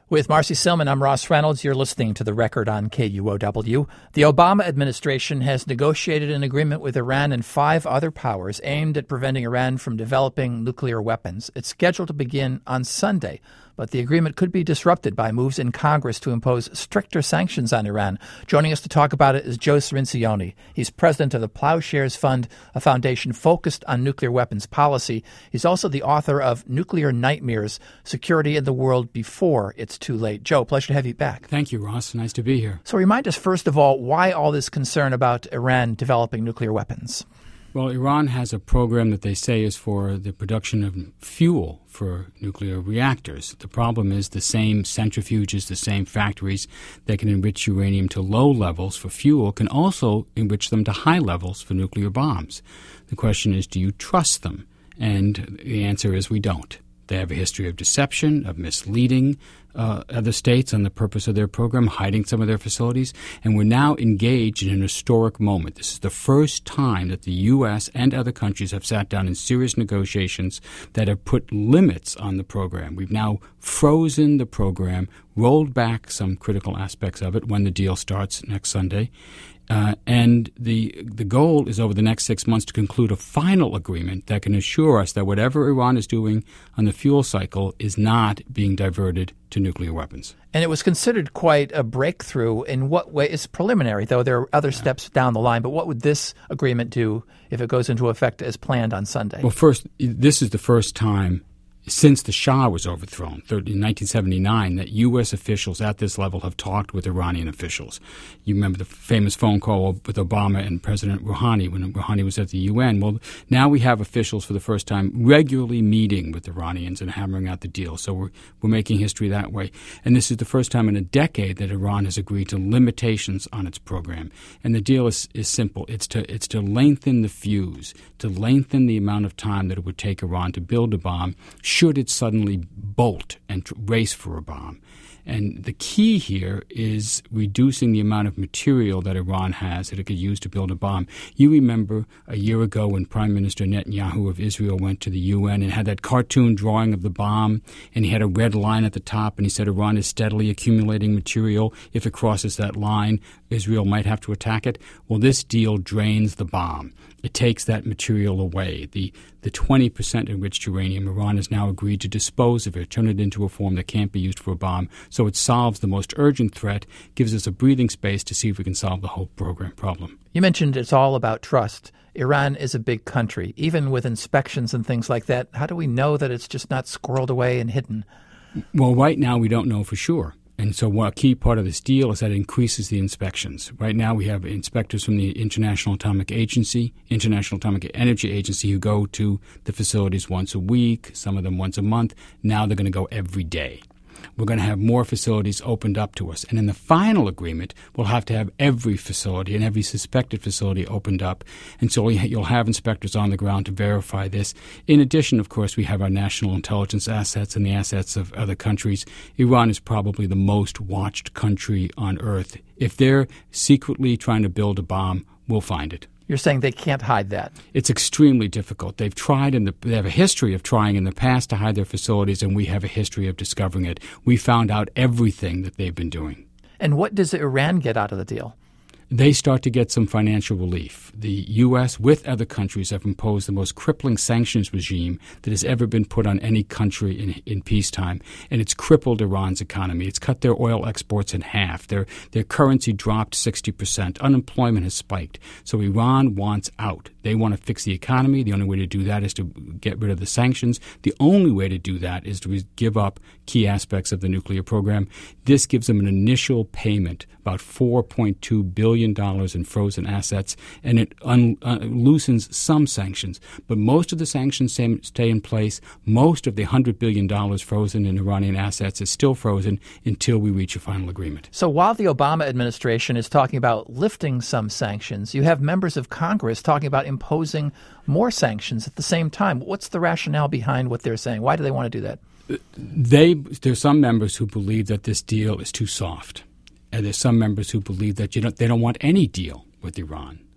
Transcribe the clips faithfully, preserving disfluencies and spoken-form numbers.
With Marcy Silman, I'm Ross Reynolds. You're listening to The Record on K U O W. The Obama administration has negotiated an agreement with Iran and five other powers aimed at preventing Iran from developing nuclear weapons. It's scheduled to begin on Sunday, but the agreement could be disrupted by moves in Congress to impose stricter sanctions on Iran. Joining us to talk about it is Joe Cirincione. He's president of the Plowshares Fund, a foundation focused on nuclear weapons policy. He's also the author of Nuclear Nightmares, Security in the World Before It's Too Late. Joe, pleasure to have you back. Thank you, Ross. Nice to be here. So remind us, first of all, why all this concern about Iran developing nuclear weapons? Well, Iran has a program that they say is for the production of fuel for nuclear reactors. The problem is the same centrifuges, the same factories that can enrich uranium to low levels for fuel can also enrich them to high levels for nuclear bombs. The question is, do you trust them? And the answer is we don't. They have a history of deception, of misleading uh, other states on the purpose of their program, hiding some of their facilities. And we're now engaged in an historic moment. This is the first time that the U S and other countries have sat down in serious negotiations that have put limits on the program. We've now frozen the program, rolled back some critical aspects of it when the deal starts next Sunday. Uh, and the the goal is over the next six months to conclude a final agreement that can assure us that whatever Iran is doing on the fuel cycle is not being diverted to nuclear weapons. And it was considered quite a breakthrough. In what way? It's preliminary, though. There are other yeah. steps down the line. But what would this agreement do if it goes into effect as planned on Sunday? Well, first, this is the first time since the Shah was overthrown in nineteen seventy-nine that U S officials at this level have talked with Iranian officials. You remember the famous phone call with Obama and President Rouhani when Rouhani was at the U N. Well, now we have officials for the first time regularly meeting with Iranians and hammering out the deal. So we're, we're making history that way. And this is the first time in a decade that Iran has agreed to limitations on its program. And the deal is, is simple. It's to, it's to lengthen the fuse, to lengthen the amount of time that it would take Iran to build a bomb should it suddenly bolt and tr- race for a bomb. And the key here is reducing the amount of material that Iran has that it could use to build a bomb. You remember a year ago when Prime Minister Netanyahu of Israel went to the U N and had that cartoon drawing of the bomb, and he had a red line at the top, and he said Iran is steadily accumulating material. If it crosses that line, Israel might have to attack it. Well, this deal drains the bomb. It takes that material away. The the twenty percent enriched uranium, Iran has now agreed to dispose of it, turn it into a form that can't be used for a bomb. So it solves the most urgent threat, gives us a breathing space to see if we can solve the whole program problem. You mentioned it's all about trust. Iran is a big country. Even with inspections and things like that, how do we know that it's just not squirreled away and hidden? Well, right now we don't know for sure. And so a key part of this deal is that it increases the inspections. Right now we have inspectors from the International Atomic Agency, International Atomic Energy Agency, who go to the facilities once a week, some of them once a month. Now they're going to go every day. We're going to have more facilities opened up to us. And in the final agreement, we'll have to have every facility and every suspected facility opened up. And so you'll have inspectors on the ground to verify this. In addition, of course, we have our national intelligence assets and the assets of other countries. Iran is probably the most watched country on earth. If they're secretly trying to build a bomb, we'll find it. You're saying they can't hide that? It's extremely difficult. They've tried in the they have a history of trying in the past to hide their facilities, and we have a history of discovering it. We found out everything that they've been doing. And what does Iran get out of the deal? They start to get some financial relief. The U S, with other countries, have imposed the most crippling sanctions regime that has ever been put on any country in, in peacetime, and it's crippled Iran's economy. It's cut their oil exports in half. Their, their currency dropped sixty percent. Unemployment has spiked. So Iran wants out. They want to fix the economy. The only way to do that is to get rid of the sanctions. The only way to do that is to give up key aspects of the nuclear program. This gives them an initial payment, about four point two billion dollars in frozen assets, and it un- uh, loosens some sanctions. But most of the sanctions stay, stay in place. Most of the one hundred billion dollars frozen in Iranian assets is still frozen until we reach a final agreement. So while the Obama administration is talking about lifting some sanctions, you have members of Congress talking about imposing more sanctions at the same time. What's the rationale behind what they're saying? Why do they want to do that? They, there's some members who believe that this deal is too soft. And there's some members who believe that you don't, they don't want any deal with Iran.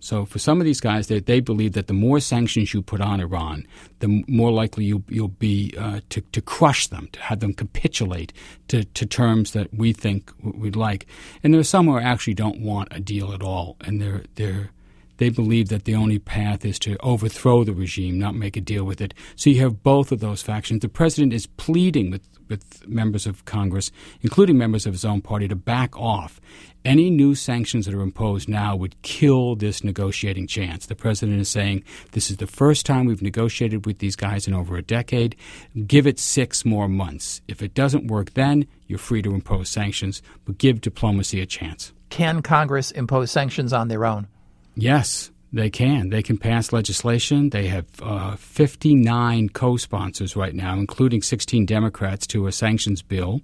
So for some of these guys, they, they believe that the more sanctions you put on Iran, the more likely you, you'll be uh, to, to crush them, to have them capitulate to, to terms that we think we'd like. And there are some who actually don't want a deal at all, and they're they're they believe that the only path is to overthrow the regime, not make a deal with it. So you have both of those factions. The president is pleading with, with members of Congress, including members of his own party, to back off. Any new sanctions that are imposed now would kill this negotiating chance. The president is saying, this is the first time we've negotiated with these guys in over a decade. Give it six more months. If it doesn't work then, you're free to impose sanctions, but give diplomacy a chance. Can Congress impose sanctions on their own? Yes, they can. They can pass legislation. They have uh, fifty-nine co-sponsors right now, including sixteen Democrats, to a sanctions bill.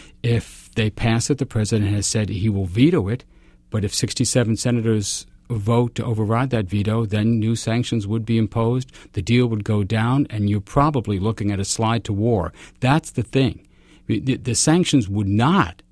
If they pass it, the president has said he will veto it, but if sixty-seven senators vote to override that veto, then new sanctions would be imposed, the deal would go down, and you're probably looking at a slide to war. That's the thing. The, the sanctions would not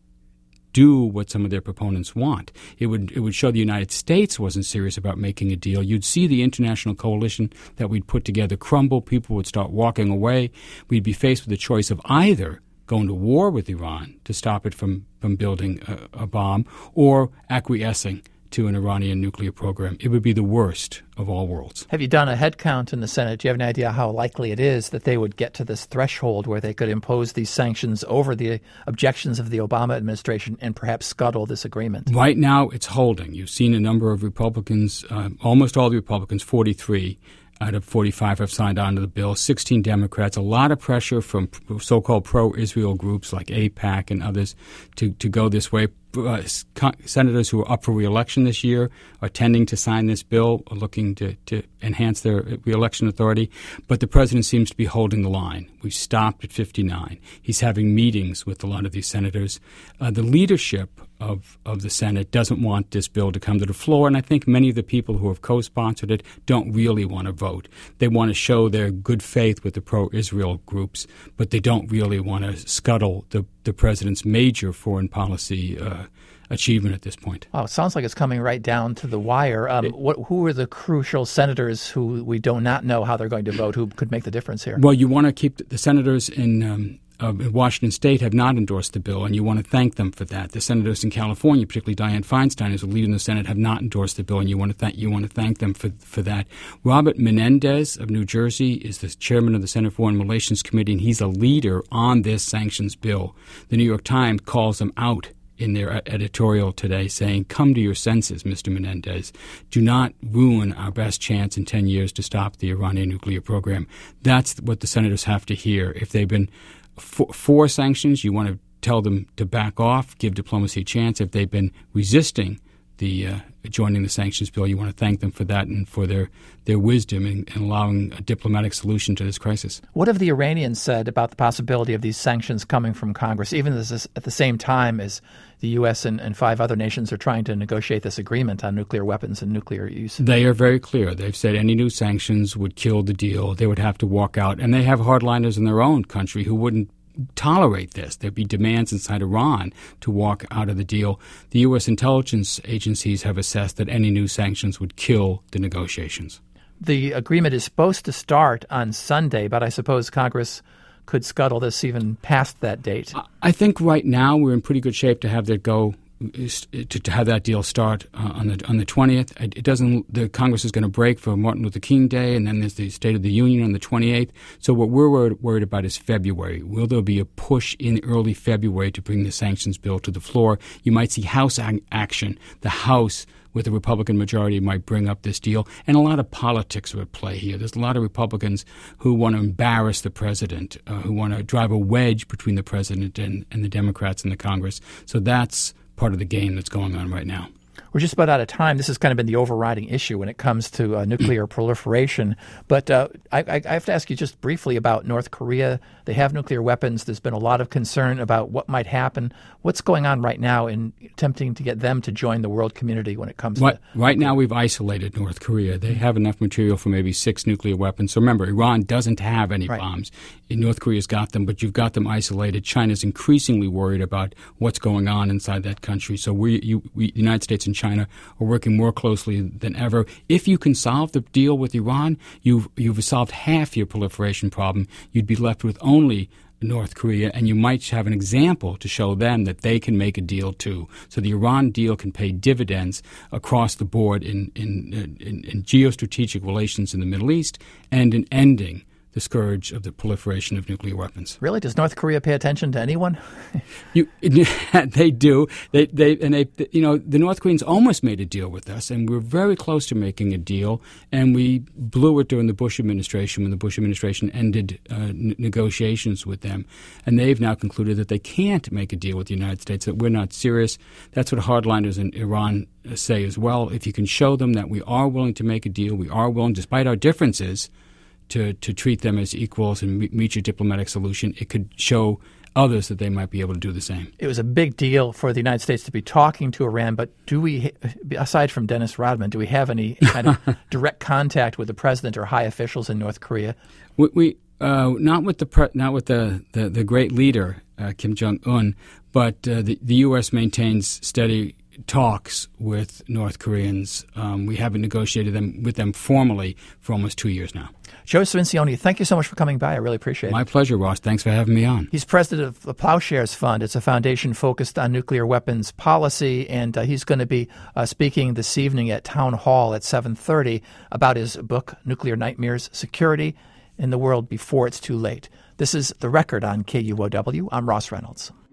do what some of their proponents want. It would it would show the United States wasn't serious about making a deal. You'd see the international coalition that we'd put together crumble. People would start walking away. We'd be faced with the choice of either going to war with Iran to stop it from, from building a, a bomb or acquiescing to an Iranian nuclear program. It would be the worst of all worlds. Have you done a head count in the Senate? Do you have an idea how likely it is that they would get to this threshold where they could impose these sanctions over the objections of the Obama administration and perhaps scuttle this agreement? Right now, it's holding. You've seen a number of Republicans, uh, almost all the Republicans, forty-three out of forty-five have signed on to the bill, sixteen Democrats, a lot of pressure from so-called pro-Israel groups like AIPAC and others to, to go this way. Uh, senators who are up for re-election this year are tending to sign this bill, are looking to, to enhance their re-election authority. But the president seems to be holding the line. We've stopped at fifty-nine. He's having meetings with a lot of these senators. Uh, the leadership of, of the Senate doesn't want this bill to come to the floor, and I think many of the people who have co-sponsored it don't really want to vote. They want to show their good faith with the pro-Israel groups, but they don't really want to scuttle the, the president's major foreign policy uh, achievement at this point. Oh, it sounds like it's coming right down to the wire. Um, what, who are the crucial senators who we do not know how they're going to vote, who could make the difference here? Well, you want to keep the senators in um, uh, Washington State have not endorsed the bill, and you want to thank them for that. The senators in California, particularly Dianne Feinstein, who's a leader in the Senate, have not endorsed the bill, and you want to thank you want to thank them for for that. Robert Menendez of New Jersey is the chairman of the Senate Foreign Relations Committee, and he's a leader on this sanctions bill. The New York Times calls him out in their editorial today, saying, come to your senses, Mister Menendez. Do not ruin our best chance in ten years to stop the Iranian nuclear program. That's what the senators have to hear. If they've been for, for sanctions, you want to tell them to back off, give diplomacy a chance. If they've been resisting the uh, joining the sanctions bill, you want to thank them for that and for their, their wisdom in, in allowing a diplomatic solution to this crisis. What have the Iranians said about the possibility of these sanctions coming from Congress, even as, at the same time as the U S and, and five other nations are trying to negotiate this agreement on nuclear weapons and nuclear use? They are very clear. They've said any new sanctions would kill the deal. They would have to walk out. And they have hardliners in their own country who wouldn't tolerate this. There'd be demands inside Iran to walk out of the deal. The U S intelligence agencies have assessed that any new sanctions would kill the negotiations. The agreement is supposed to start on Sunday, but I suppose Congress could scuttle this even past that date. I think right now we're in pretty good shape to have that go, to, to have that deal start uh, on the on the twentieth. It doesn't. The Congress is going to break for Martin Luther King Day, and then there's the State of the Union on the twenty-eighth. So what we're worried, worried about is February. Will there be a push in early February to bring the sanctions bill to the floor? You might see House ac- action. The House, with a Republican majority, might bring up this deal. And a lot of politics are at play here. There's a lot of Republicans who want to embarrass the president, uh, who want to drive a wedge between the president and, and the Democrats in the Congress. So that's part of the game that's going on right now. We're just about out of time. This has kind of been the overriding issue when it comes to uh, nuclear proliferation. But uh, I, I have to ask you just briefly about North Korea. They have nuclear weapons. There's been a lot of concern about what might happen. What's going on right now in attempting to get them to join the world community when it comes right, to... Right now we've isolated North Korea. They have enough material for maybe six nuclear weapons. So remember, Iran doesn't have any right. bombs. North Korea's got them, but you've got them isolated. China's increasingly worried about what's going on inside that country. So we, you, we, the United States and China are working more closely than ever. If you can solve the deal with Iran, you've, you've solved half your proliferation problem. You'd be left with only North Korea, and you might have an example to show them that they can make a deal too. So the Iran deal can pay dividends across the board in, in, in, in geostrategic relations in the Middle East and in ending the scourge of the proliferation of nuclear weapons. Really? Does North Korea pay attention to anyone? you, they do. They, they, and they, you know, the North Koreans almost made a deal with us, and we were very close to making a deal, and we blew it during the Bush administration when the Bush administration ended uh, n- negotiations with them. And they've now concluded that they can't make a deal with the United States, that we're not serious. That's what hardliners in Iran say as well. If you can show them that we are willing to make a deal, we are willing, despite our differences, to, to treat them as equals and meet, reach a diplomatic solution, it could show others that they might be able to do the same. It was a big deal for the United States to be talking to Iran, but do we, aside from Dennis Rodman, do we have any kind of direct contact with the president or high officials in North Korea? We, we uh, not with the pre- not with the, the, the great leader, uh, Kim Jong-un, but uh, the, the U S maintains steady talks with North Koreans. Um, we haven't negotiated them with them formally for almost two years now. Joe Civincione, thank you so much for coming by. I really appreciate it. My pleasure, Ross. Thanks for having me on. He's president of the Plowshares Fund. It's a foundation focused on nuclear weapons policy, and uh, he's going to be uh, speaking this evening at Town Hall at seven thirty about his book, Nuclear Nightmares, Security in the World Before It's Too Late. This is The Record on K U O W. I'm Ross Reynolds.